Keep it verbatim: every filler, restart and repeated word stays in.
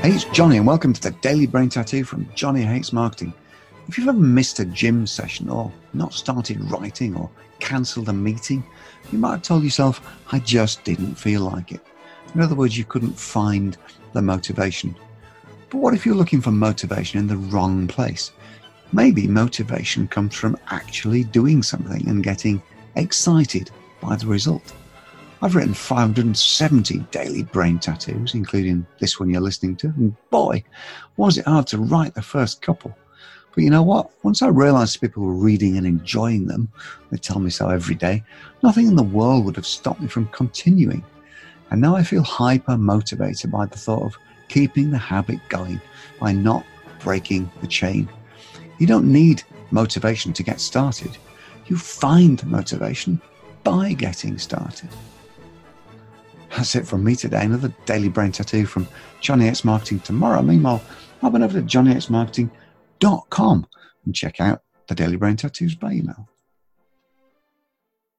Hey, it's Johnny, and welcome to the Daily Brain Tattoo from Johnny Hates Marketing. If you've ever missed a gym session or not started writing or cancelled a meeting, you might have told yourself, I just didn't feel like it. In other words, you couldn't find the motivation. But what if you're looking for motivation in the wrong place? Maybe motivation comes from actually doing something and getting excited by the result. I've written five hundred seventy daily brain tattoos, including this one you're listening to, and boy, was it hard to write the first couple. But you know what? Once I realised people were reading and enjoying them, they tell me so every day, nothing in the world would have stopped me from continuing. And now I feel hyper motivated by the thought of keeping the habit going by not breaking the chain. You don't need motivation to get started. You find motivation by getting started. That's it from me today. Another daily brain tattoo from Johnny Hates Marketing tomorrow. Meanwhile, hop on over to johnny hates marketing dot com and check out the daily brain tattoos by email.